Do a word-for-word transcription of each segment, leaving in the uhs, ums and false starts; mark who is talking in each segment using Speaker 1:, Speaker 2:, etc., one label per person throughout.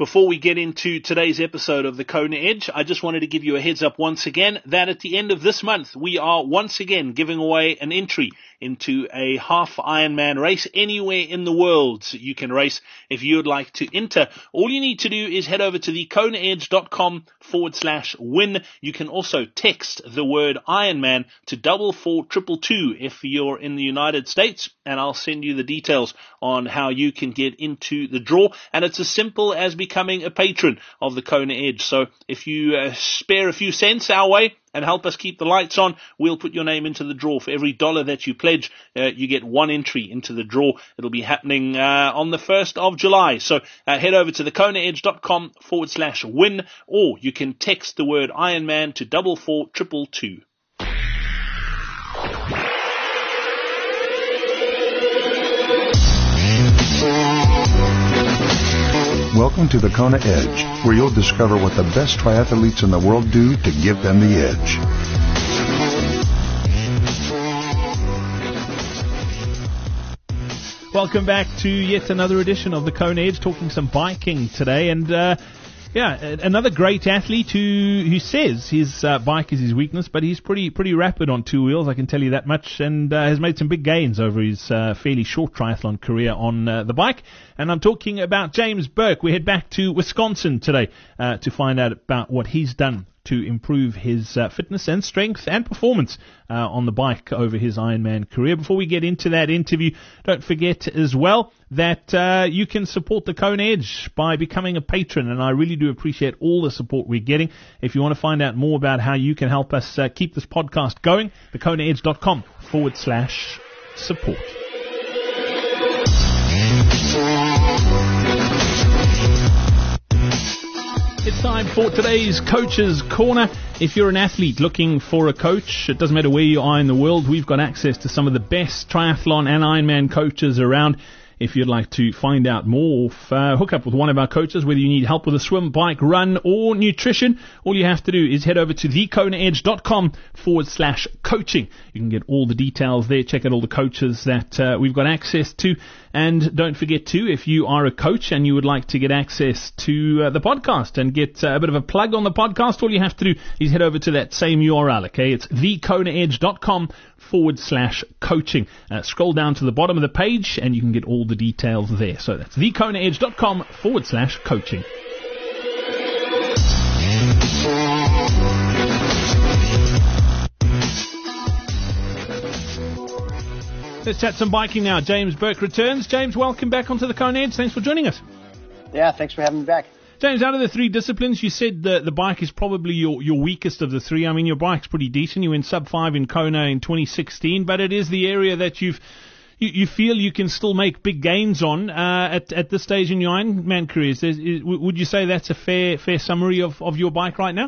Speaker 1: Before we get into today's episode of the Kona Edge, I just wanted to give you a heads up once again that at the end of this month, we are once again giving away an entry into a half Ironman race anywhere in the world. You can race if you would like to enter. All you need to do is head over to the kona edge dot com forward slash win. You can also text the word Ironman to double four triple two if you're in the United States, and I'll send you the details on how you can get into the draw. And it's as simple as becoming a patron of the Kona Edge. So if you uh, spare a few cents our way and help us keep the lights on, we'll put your name into the draw. For every dollar that you pledge, uh, you get one entry into the draw. It'll be happening uh, on the first of July. So uh, head over to the kona edge dot com forward slash win, or you can text the word Ironman to double four triple two.
Speaker 2: Welcome to the Kona Edge, where you'll discover what the best triathletes in the world do to give them the edge.
Speaker 3: Welcome back to yet another edition of the Kona Edge, talking some biking today. And uh, yeah, another great athlete who who says his uh, bike is his weakness, but he's pretty pretty rapid on two wheels, I can tell you that much, and uh, has made some big gains over his uh, fairly short triathlon career on uh, the bike. And I'm talking about James Burke. We head back to Wisconsin today uh, to find out about what he's done to improve his uh, fitness and strength and performance uh, on the bike over his Ironman career. Before we get into that interview, don't forget as well that uh, you can support the Kona Edge by becoming a patron, and I really do appreciate all the support we're getting. If you want to find out more about how you can help us uh, keep this podcast going, the kona edge dot com forward slash support. It's time for today's Coach's Corner. If you're an athlete looking for a coach, it doesn't matter where you are in the world, we've got access to some of the best triathlon and Ironman coaches around. If you'd like to find out more, uh, hook up with one of our coaches, whether you need help with a swim, bike, run, or nutrition, all you have to do is head over to the kona edge dot com forward slash coaching. You can get all the details there, check out all the coaches that uh, we've got access to. And don't forget too, if you are a coach and you would like to get access to uh, the podcast and get uh, a bit of a plug on the podcast, all you have to do is head over to that same U R L, okay? It's the kona edge dot com forward slash coaching. Uh, scroll down to the bottom of the page and you can get all the details there. So that's the kona edge dot com forward slash coaching. Let's chat some biking now. James Burke returns. James, welcome back onto the Kona Edge. Thanks for joining us.
Speaker 4: Yeah, thanks for having me back.
Speaker 3: James, out of the three disciplines, you said the, the bike is probably your, your weakest of the three. I mean, your bike's pretty decent. You went sub five in Kona in twenty sixteen, but it is the area that you've you, you feel you can still make big gains on uh, at at this stage in your Ironman career. Is, is, would you say that's a fair fair summary of, of your bike right now?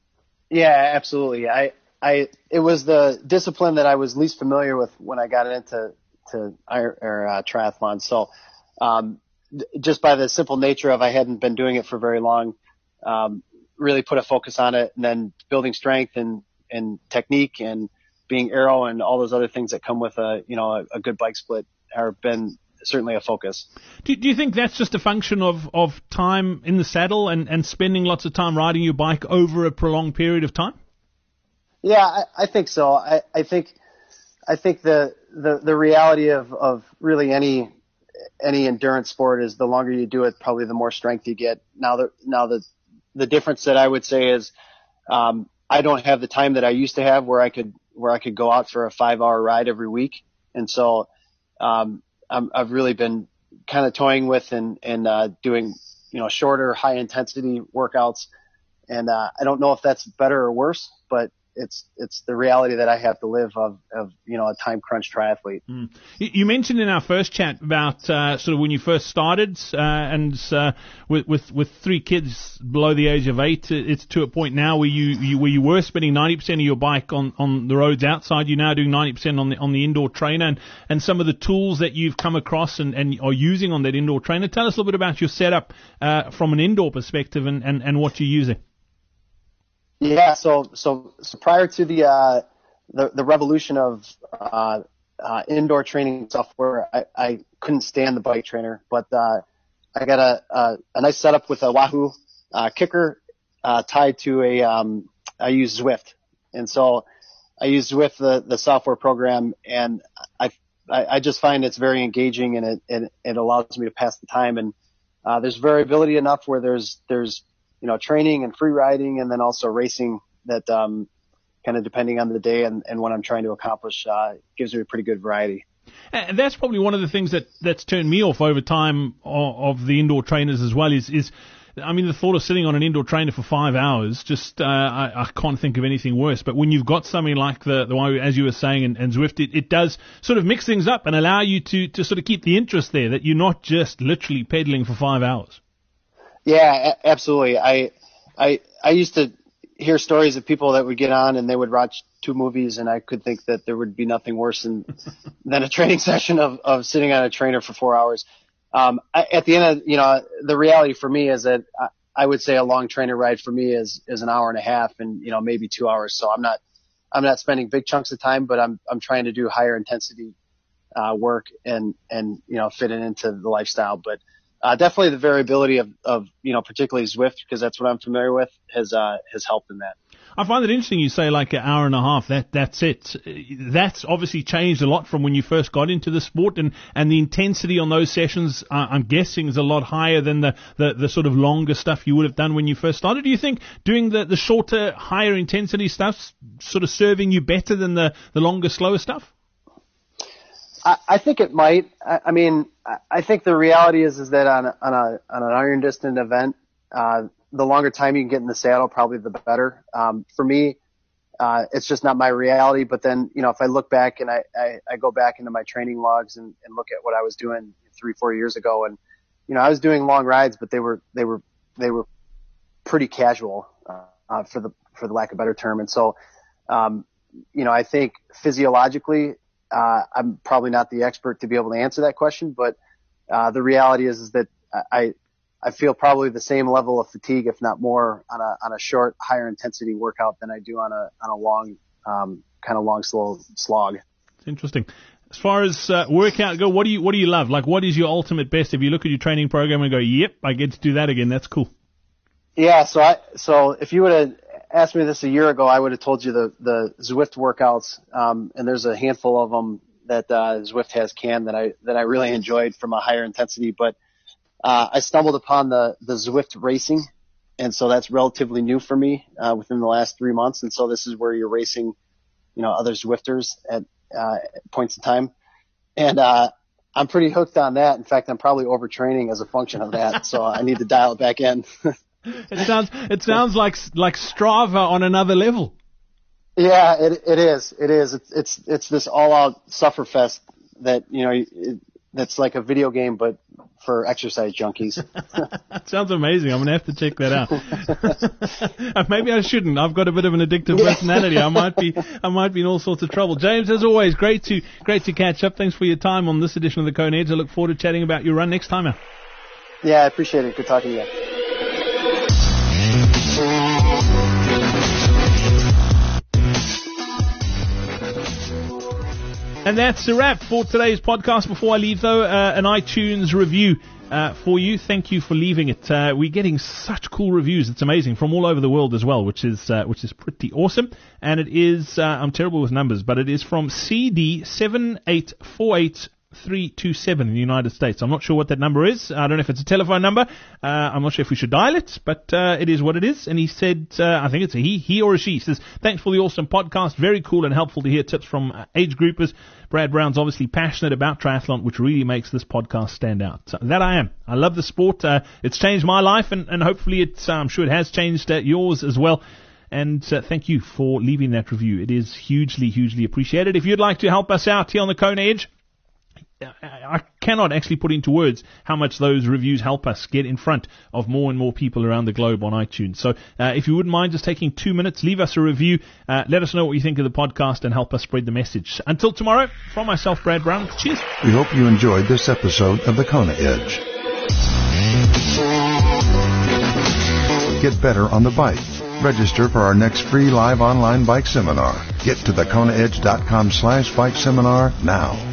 Speaker 4: Yeah, absolutely. I I it was the discipline that I was least familiar with when I got into to or, uh, triathlon. So um, just by the simple nature of I hadn't been doing it for very long, um, really put a focus on it, and then building strength and, and technique and being aero and all those other things that come with a you know a, a good bike split have been certainly a focus.
Speaker 3: Do, do you think that's just a function of, of time in the saddle and, and spending lots of time riding your bike over a prolonged period of time?
Speaker 4: Yeah, I, I think so. I, I think, I think the, the, the reality of, of really any, any endurance sport is the longer you do it, probably the more strength you get. Now the, now the, the difference that I would say is, um, I don't have the time that I used to have where I could, where I could go out for a five hour ride every week. And so, um, I'm, I've really been kind of toying with and, and, uh, doing, you know, shorter, high intensity workouts. And, uh, I don't know if that's better or worse, but it's it's the reality that I have to live of, of you know, a time crunch triathlete.
Speaker 3: Mm. You mentioned in our first chat about uh, sort of when you first started uh, and uh, with, with with three kids below the age of eight, it's to a point now where you, you where you were spending ninety percent of your bike on, on the roads outside. You're now doing ninety percent on the on the indoor trainer, and, and some of the tools that you've come across and, and are using on that indoor trainer. Tell us a little bit about your setup uh, from an indoor perspective and, and, and what you're using.
Speaker 4: Yeah, so so so prior to the uh, the, the revolution of uh, uh, indoor training software, I, I couldn't stand the bike trainer. But uh, I got a, a, a nice setup with a Wahoo uh, kicker uh, tied to a, um, I use Zwift. And so I use Zwift, the, the software program, and I, I, I just find it's very engaging, and it, it, it allows me to pass the time. And uh, there's variability enough where there's, there's, you know, training and free riding, and then also racing that um, kind of depending on the day and, and what I'm trying to accomplish uh, gives me a pretty good variety.
Speaker 3: And that's probably one of the things that, that's turned me off over time of, of the indoor trainers as well is, is, I mean, the thought of sitting on an indoor trainer for five hours, just, uh, I, I can't think of anything worse. But when you've got something like the, the one, as you were saying, and, and Zwift, it, it does sort of mix things up and allow you to, to sort of keep the interest there, that you're not just literally pedaling for five hours.
Speaker 4: Yeah, a- absolutely. I, I, I used to hear stories of people that would get on and they would watch two movies, and I could think that there would be nothing worse than, than a training session of, of sitting on a trainer for four hours. Um, I, at the end of, you know, the reality for me is that I, I would say a long trainer ride for me is, is an hour and a half and, you know, maybe two hours. So I'm not, I'm not spending big chunks of time, but I'm, I'm trying to do higher intensity, uh, work and, and, you know, fit it into the lifestyle. But, uh, definitely the variability of, of, you know, particularly Zwift, because that's what I'm familiar with, has, uh, has helped in that.
Speaker 3: I find it interesting you say like an hour and a half, that, that's it. That's obviously changed a lot from when you first got into the sport, and, and the intensity on those sessions, uh, I'm guessing, is a lot higher than the, the, the sort of longer stuff you would have done when you first started. Do you think doing the, the shorter, higher intensity stuff sort of serving you better than the, the longer, slower stuff?
Speaker 4: I, I think it might. I, I mean, I think the reality is, is that on a, on a, on an iron distance event, uh, the longer time you can get in the saddle, probably the better. Um, for me, uh, it's just not my reality. But then, you know, if I look back and I, I, I go back into my training logs and, and look at what I was doing three, four years ago, and, you know, I was doing long rides, but they were, they were, they were pretty casual, uh, uh for the, for the lack of a better term. And so, um, you know, I think physiologically, uh, I'm probably not the expert to be able to answer that question, but, uh, the reality is, is that I, I feel probably the same level of fatigue, if not more, on a on a short, higher intensity workout than I do on a on a long, um, kind of long, slow slog.
Speaker 3: It's interesting. As far as uh, workout go, what do you what do you love? Like, what is your ultimate best? If you look at your training program and go, "Yep, I get to do that again," that's cool.
Speaker 4: Yeah. So I so if you would have asked me this a year ago, I would have told you the the Zwift workouts, um, and there's a handful of them that uh, Zwift has canned that I that I really enjoyed from a higher intensity, but Uh, I stumbled upon the, the Zwift racing, and so that's relatively new for me, uh, within the last three months. And so this is where you're racing, you know, other Zwifters at, uh, points in time. And, uh, I'm pretty hooked on that. In fact, I'm probably overtraining as a function of that. So I need to dial it back in.
Speaker 3: It sounds, it sounds like, like Strava on another level.
Speaker 4: Yeah, it, it is. It is. It's, it's, it's this all out sufferfest that, you know, it, that's like a video game, but for exercise junkies.
Speaker 3: That sounds amazing. I'm going to have to check that out. Maybe I shouldn't. I've got a bit of an addictive personality. I might be, I might be in all sorts of trouble. James, as always, great to, great to catch up. Thanks for your time on this edition of the Kona Edge. I look forward to chatting about your run next time out.
Speaker 4: Yeah, I appreciate it. Good talking to you.
Speaker 3: And that's a wrap for today's podcast. Before I leave, though, uh, an iTunes review uh, for you. Thank you for leaving it. Uh, we're getting such cool reviews. It's amazing, from all over the world as well, which is uh, which is pretty awesome. And it is, uh, I'm terrible with numbers, but it is from C D seven eight four eight three two seven in the United States. I'm not sure what that number is. I don't know if it's a telephone number. Uh, I'm not sure if we should dial it, but uh, it is what it is. And he said, uh, I think it's a he, he or a she. He says, thanks for the awesome podcast. Very cool and helpful to hear tips from uh, age groupers. Brad Brown's obviously passionate about triathlon, which really makes this podcast stand out. So that I am. I love the sport. Uh, it's changed my life, and, and hopefully it's, uh, I'm sure it has changed uh, yours as well. And uh, thank you for leaving that review. It is hugely, hugely appreciated. If you'd like to help us out here on the Kona Edge, I cannot actually put into words how much those reviews help us get in front of more and more people around the globe on iTunes. So uh, if you wouldn't mind just taking two minutes, leave us a review, uh, let us know what you think of the podcast, and help us spread the message. Until tomorrow, from myself, Brad Brown, cheers.
Speaker 2: We hope you enjoyed this episode of the Kona Edge. Get better on the bike. Register for our next free live online bike seminar. Get to the kona edge dot com slash bike seminar now.